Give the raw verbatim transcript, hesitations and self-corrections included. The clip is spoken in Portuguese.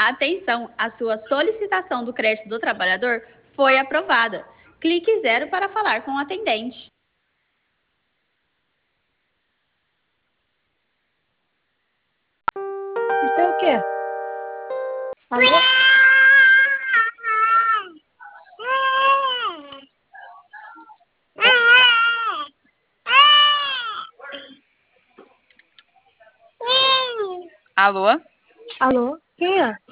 Atenção, a sua solicitação do crédito do trabalhador foi aprovada. Clique zero para falar com o atendente. Isso é o quê? Alô? Alô? Alô? Quem é?